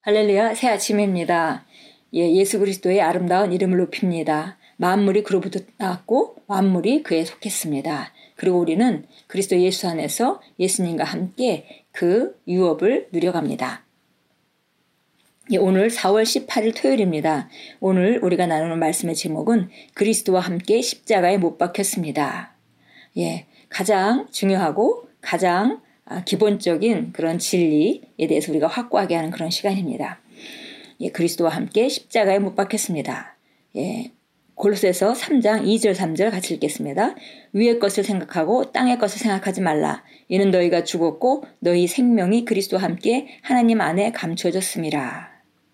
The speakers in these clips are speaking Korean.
할렐루야, 새 아침입니다. 예수 그리스도의 아름다운 이름을 높입니다. 만물이 그로부터 나왔고 만물이 그에 속했습니다. 그리고 우리는 그리스도 예수 안에서 예수님과 함께 그 유업을 누려갑니다. 오늘 4월 18일 토요일입니다. 오늘 우리가 나누는 말씀의 제목은 그리스도와 함께 십자가에 못 박혔습니다. 가장 중요하고 가장 기본적인 그런 진리에 대해서 우리가 확고하게 하는 그런 시간입니다. 그리스도와 함께 십자가에 못 박혔습니다. 골로새서 3장 2절 3절 같이 읽겠습니다. 위의 것을 생각하고 땅의 것을 생각하지 말라. 이는 너희가 죽었고 너희 생명이 그리스도와 함께 하나님 안에 감춰졌음이라.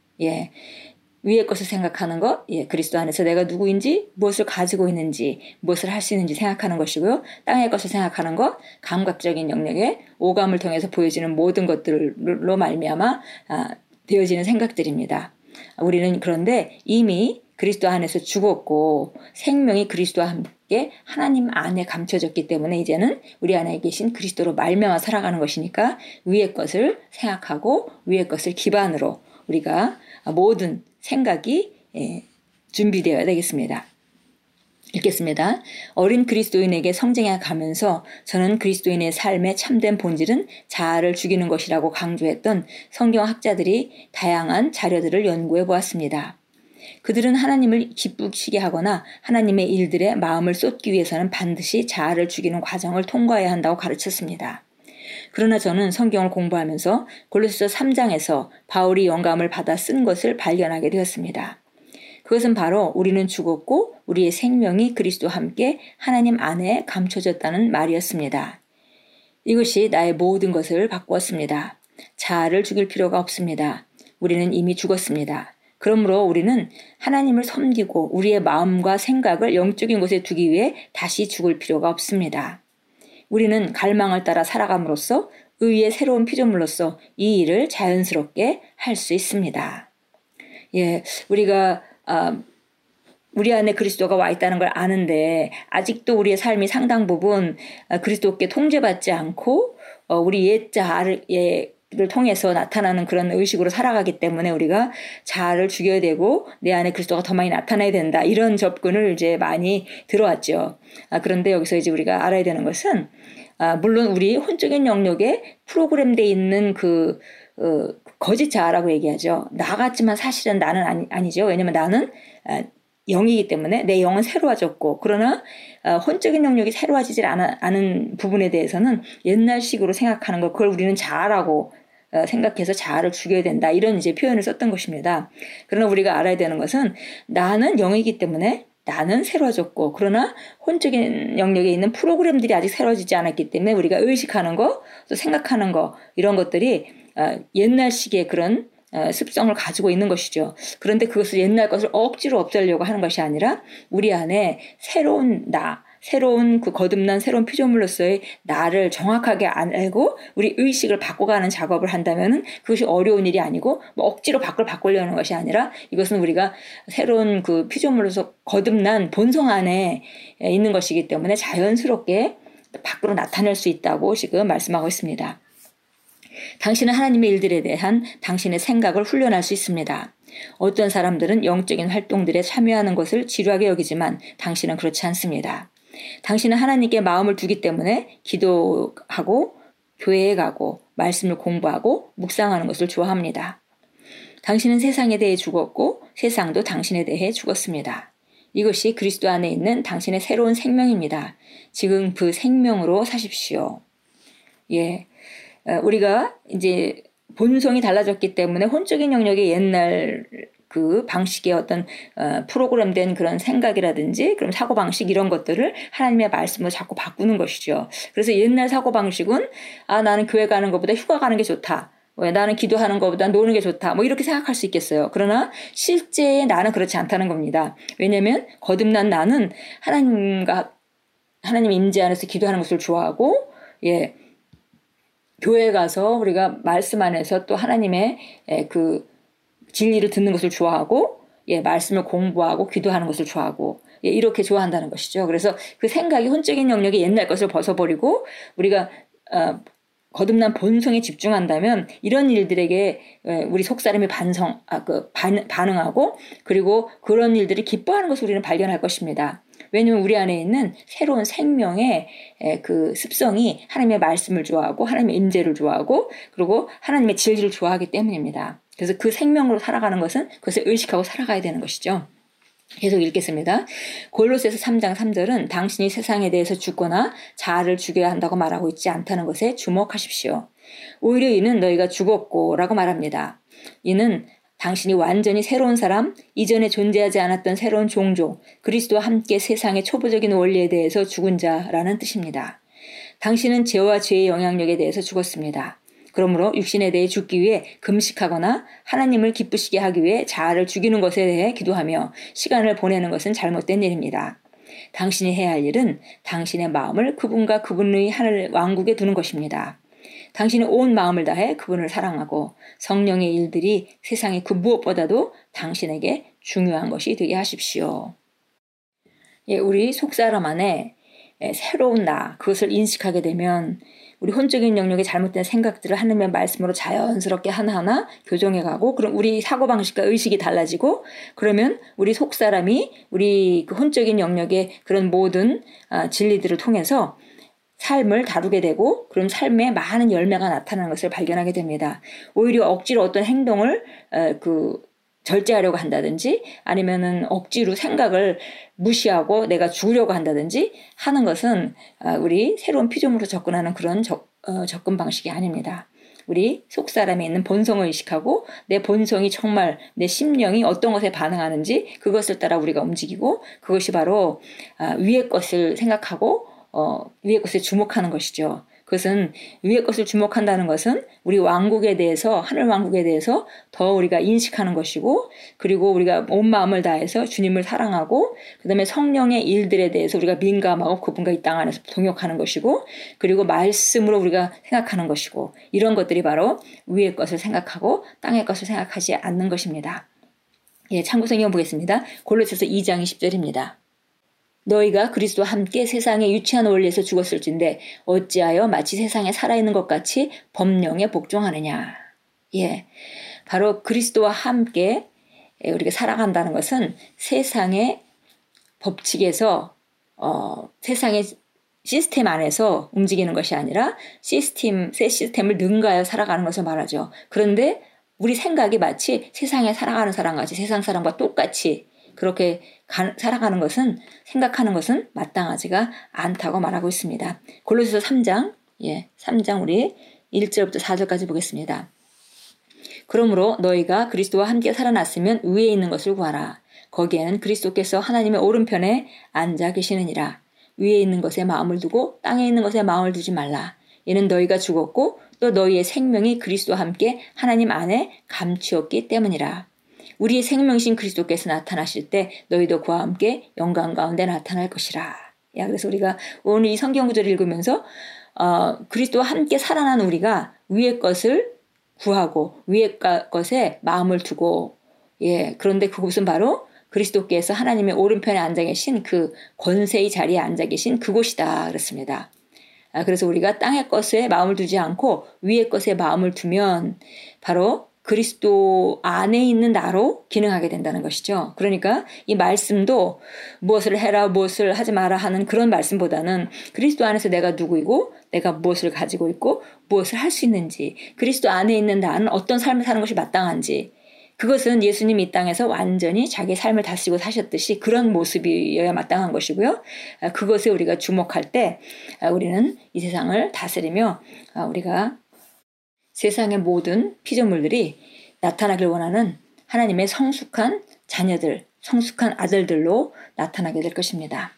위의 것을 생각하는 것, 그리스도 안에서 내가 누구인지, 무엇을 가지고 있는지, 무엇을 할 수 있는지 생각하는 것이고요. 땅의 것을 생각하는 것, 감각적인 영역에 오감을 통해서 보여지는 모든 것들로 말미암아 되어지는 생각들입니다. 우리는 그런데 이미 그리스도 안에서 죽었고 생명이 그리스도와 함께 하나님 안에 감춰졌기 때문에 이제는 우리 안에 계신 그리스도로 말미암아 살아가는 것이니까 위의 것을 생각하고 위의 것을 기반으로 우리가 모든 생각이 준비되어야 되겠습니다. 읽겠습니다. 어린 그리스도인에게 성장해 가면서 저는 그리스도인의 삶의 참된 본질은 자아를 죽이는 것이라고 강조했던 성경학자들이 다양한 자료들을 연구해 보았습니다. 그들은 하나님을 기쁘시게 하거나 하나님의 일들에 마음을 쏟기 위해서는 반드시 자아를 죽이는 과정을 통과해야 한다고 가르쳤습니다. 그러나 저는 성경을 공부하면서 골로새서 3장에서 바울이 영감을 받아 쓴 것을 발견하게 되었습니다. 그것은 바로 우리는 죽었고 우리의 생명이 그리스도와 함께 하나님 안에 감춰졌다는 말이었습니다. 이것이 나의 모든 것을 바꾸었습니다. 자아를 죽일 필요가 없습니다. 우리는 이미 죽었습니다. 그러므로 우리는 하나님을 섬기고 우리의 마음과 생각을 영적인 곳에 두기 위해 다시 죽을 필요가 없습니다. 우리는 갈망을 따라 살아감으로써 의의 새로운 피조물로서 이 일을 자연스럽게 할 수 있습니다. 우리가 우리 안에 그리스도가 와 있다는 걸 아는데 아직도 우리의 삶이 상당 부분 그리스도께 통제받지 않고 우리 옛 자아를 통해서 나타나는 그런 의식으로 살아가기 때문에 우리가 자아를 죽여야 되고 내 안에 그리스도가 더 많이 나타나야 된다. 이런 접근을 이제 많이 들어왔죠. 그런데 여기서 이제 우리가 알아야 되는 것은 물론 우리 혼적인 영역에 프로그램되어 있는 그 거짓 자아라고 얘기하죠. 나 같지만 사실은 나는 아니죠. 왜냐면 나는 영이기 때문에 내 영은 새로워졌고 그러나 혼적인 영역이 새로워지질 않은 부분에 대해서는 옛날식으로 생각하는 것, 그걸 우리는 자아라고 생각해서 자아를 죽여야 된다. 이런 이제 표현을 썼던 것입니다. 그러나 우리가 알아야 되는 것은 나는 영이기 때문에 나는 새로워졌고 그러나 혼적인 영역에 있는 프로그램들이 아직 새로워지지 않았기 때문에 우리가 의식하는 거, 또 생각하는 거 이런 것들이 옛날식의 그런 습성을 가지고 있는 것이죠. 그런데 그것을 옛날 것을 억지로 없애려고 하는 것이 아니라 우리 안에 새로운 나, 새로운 그 거듭난 새로운 피조물로서의 나를 정확하게 알고 우리 의식을 바꿔가는 작업을 한다면은 그것이 어려운 일이 아니고 뭐 억지로 바꾸려는 것이 아니라 이것은 우리가 새로운 그 피조물로서 거듭난 본성 안에 있는 것이기 때문에 자연스럽게 밖으로 나타낼 수 있다고 지금 말씀하고 있습니다. 당신은 하나님의 일들에 대한 당신의 생각을 훈련할 수 있습니다. 어떤 사람들은 영적인 활동들에 참여하는 것을 지루하게 여기지만 당신은 그렇지 않습니다. 당신은 하나님께 마음을 두기 때문에 기도하고 교회에 가고 말씀을 공부하고 묵상하는 것을 좋아합니다. 당신은 세상에 대해 죽었고 세상도 당신에 대해 죽었습니다. 이것이 그리스도 안에 있는 당신의 새로운 생명입니다. 지금 그 생명으로 사십시오. 우리가 이제 본성이 달라졌기 때문에 혼적인 영역의 옛날 그 방식의 어떤 프로그램된 그런 생각이라든지 그런 사고방식 이런 것들을 하나님의 말씀으로 자꾸 바꾸는 것이죠. 그래서 옛날 사고방식은 나는 교회 가는 것보다 휴가 가는 게 좋다. 나는 기도하는 것보다 노는 게 좋다. 뭐 이렇게 생각할 수 있겠어요. 그러나 실제의 나는 그렇지 않다는 겁니다. 왜냐하면 거듭난 나는 하나님 임재 안에서 기도하는 것을 좋아하고 교회에 가서 우리가 말씀 안에서 또 하나님의 그 진리를 듣는 것을 좋아하고 말씀을 공부하고 기도하는 것을 좋아하고 이렇게 좋아한다는 것이죠. 그래서 그 생각이 혼적인 영역의 옛날 것을 벗어버리고 우리가 거듭난 본성에 집중한다면 이런 일들에게 우리 속사람이 반응하고 그리고 그런 일들이 기뻐하는 것을 우리는 발견할 것입니다. 왜냐하면 우리 안에 있는 새로운 생명의 그 습성이 하나님의 말씀을 좋아하고 하나님의 임재를 좋아하고 그리고 하나님의 진리를 좋아하기 때문입니다. 그래서 그 생명으로 살아가는 것은 그것을 의식하고 살아가야 되는 것이죠. 계속 읽겠습니다. 골로새서 3장 3절은 당신이 세상에 대해서 죽거나 자아를 죽여야 한다고 말하고 있지 않다는 것에 주목하십시오. 오히려 이는 너희가 죽었고 라고 말합니다. 이는 당신이 완전히 새로운 사람, 이전에 존재하지 않았던 새로운 종족, 그리스도와 함께 세상의 초보적인 원리에 대해서 죽은 자라는 뜻입니다. 당신은 죄와 죄의 영향력에 대해서 죽었습니다. 그러므로 육신에 대해 죽기 위해 금식하거나 하나님을 기쁘시게 하기 위해 자아를 죽이는 것에 대해 기도하며 시간을 보내는 것은 잘못된 일입니다. 당신이 해야 할 일은 당신의 마음을 그분과 그분의 하늘 왕국에 두는 것입니다. 당신의 온 마음을 다해 그분을 사랑하고 성령의 일들이 세상의 그 무엇보다도 당신에게 중요한 것이 되게 하십시오. 우리 속사람 안에 새로운 나, 그것을 인식하게 되면 우리 혼적인 영역의 잘못된 생각들을 하나님의 말씀으로 자연스럽게 하나하나 교정해가고 그럼 우리 사고방식과 의식이 달라지고 그러면 우리 속사람이 우리 그 혼적인 영역의 그런 모든 진리들을 통해서 삶을 다루게 되고 그럼 삶에 많은 열매가 나타나는 것을 발견하게 됩니다. 오히려 억지로 어떤 행동을 절제하려고 한다든지 아니면은 억지로 생각을 무시하고 내가 죽으려고 한다든지 하는 것은 우리 새로운 피조물로 접근하는 그런 접근 방식이 아닙니다. 우리 속사람에 있는 본성을 의식하고 내 본성이 정말 내 심령이 어떤 것에 반응하는지 그것을 따라 우리가 움직이고 그것이 바로 위의 것을 생각하고 위의 것에 주목하는 것이죠. 그것은 위의 것을 주목한다는 것은 우리 왕국에 대해서 하늘 왕국에 대해서 더 우리가 인식하는 것이고 그리고 우리가 온 마음을 다해서 주님을 사랑하고 그다음에 성령의 일들에 대해서 우리가 민감하고 그분과 이 땅 안에서 동역하는 것이고 그리고 말씀으로 우리가 생각하는 것이고 이런 것들이 바로 위의 것을 생각하고 땅의 것을 생각하지 않는 것입니다. 참고 성경 보겠습니다. 골로새서 2장 20절입니다. 너희가 그리스도와 함께 세상의 유치한 원리에서 죽었을진데 어찌하여 마치 세상에 살아있는 것 같이 법령에 복종하느냐. 바로 그리스도와 함께 우리가 살아간다는 것은 세상의 법칙에서 세상의 시스템 안에서 움직이는 것이 아니라 새 시스템을 능가하여 살아가는 것을 말하죠. 그런데 우리 생각이 마치 세상에 살아가는 사람같이 세상 사람과 똑같이 그렇게 살아가는 것은 생각하는 것은 마땅하지가 않다고 말하고 있습니다. 골로새서 3장 3장 우리 1절부터 4절까지 보겠습니다. 그러므로 너희가 그리스도와 함께 살아났으면 위에 있는 것을 구하라. 거기에는 그리스도께서 하나님의 오른편에 앉아 계시느니라. 위에 있는 것에 마음을 두고 땅에 있는 것에 마음을 두지 말라. 이는 너희가 죽었고 또 너희의 생명이 그리스도와 함께 하나님 안에 감추었기 때문이라. 우리의 생명이신 그리스도께서 나타나실 때 너희도 그와 함께 영광 가운데 나타날 것이라. 그래서 우리가 오늘 이 성경 구절을 읽으면서 그리스도와 함께 살아난 우리가 위의 것을 구하고 위의 것에 마음을 두고 그런데 그곳은 바로 그리스도께서 하나님의 오른편에 앉아 계신 그 권세의 자리에 앉아 계신 그곳이다 그렇습니다. 그래서 우리가 땅의 것에 마음을 두지 않고 위의 것에 마음을 두면 바로 그리스도 안에 있는 나로 기능하게 된다는 것이죠. 그러니까 이 말씀도 무엇을 해라 무엇을 하지 마라 하는 그런 말씀보다는 그리스도 안에서 내가 누구이고 내가 무엇을 가지고 있고 무엇을 할 수 있는지 그리스도 안에 있는 나는 어떤 삶을 사는 것이 마땅한지 그것은 예수님이 이 땅에서 완전히 자기 삶을 다스리고 사셨듯이 그런 모습이어야 마땅한 것이고요. 그것에 우리가 주목할 때 우리는 이 세상을 다스리며 우리가 세상의 모든 피조물들이 나타나길 원하는 하나님의 성숙한 자녀들, 성숙한 아들들로 나타나게 될 것입니다.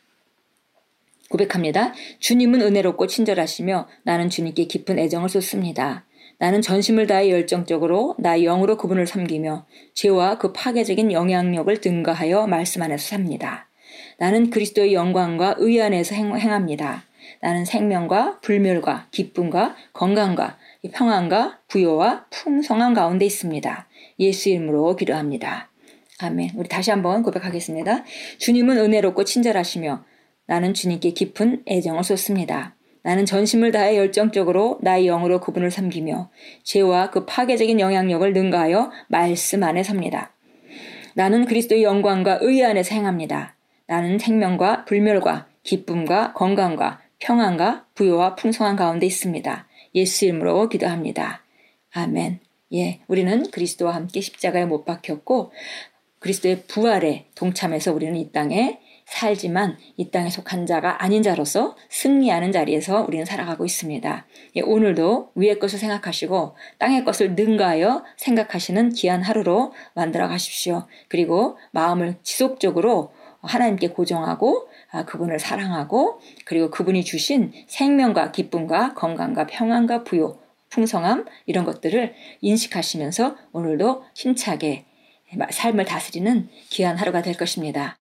고백합니다. 주님은 은혜롭고 친절하시며 나는 주님께 깊은 애정을 쏟습니다. 나는 전심을 다해 열정적으로 나의 영으로 그분을 섬기며 죄와 그 파괴적인 영향력을 능가하여 말씀 안에서 삽니다. 나는 그리스도의 영광과 의 안에서 행합니다. 나는 생명과 불멸과 기쁨과 건강과 평안과 부요와 풍성한 가운데 있습니다. 예수 이름으로 기도합니다. 아멘. 우리 다시 한번 고백하겠습니다. 주님은 은혜롭고 친절하시며 나는 주님께 깊은 애정을 쏟습니다. 나는 전심을 다해 열정적으로 나의 영으로 그분을 섬기며 죄와 그 파괴적인 영향력을 능가하여 말씀 안에 섭니다. 나는 그리스도의 영광과 의 안에서 행합니다. 나는 생명과 불멸과 기쁨과 건강과 평안과 부요와 풍성한 가운데 있습니다. 예수 이름으로 기도합니다. 아멘. 우리는 그리스도와 함께 십자가에 못 박혔고 그리스도의 부활에 동참해서 우리는 이 땅에 살지만 이 땅에 속한 자가 아닌 자로서 승리하는 자리에서 우리는 살아가고 있습니다. 오늘도 위의 것을 생각하시고 땅의 것을 능가하여 생각하시는 귀한 하루로 만들어 가십시오. 그리고 마음을 지속적으로 하나님께 고정하고 그분을 사랑하고 그리고 그분이 주신 생명과 기쁨과 건강과 평안과 부요, 풍성함 이런 것들을 인식하시면서 오늘도 힘차게 삶을 다스리는 귀한 하루가 될 것입니다.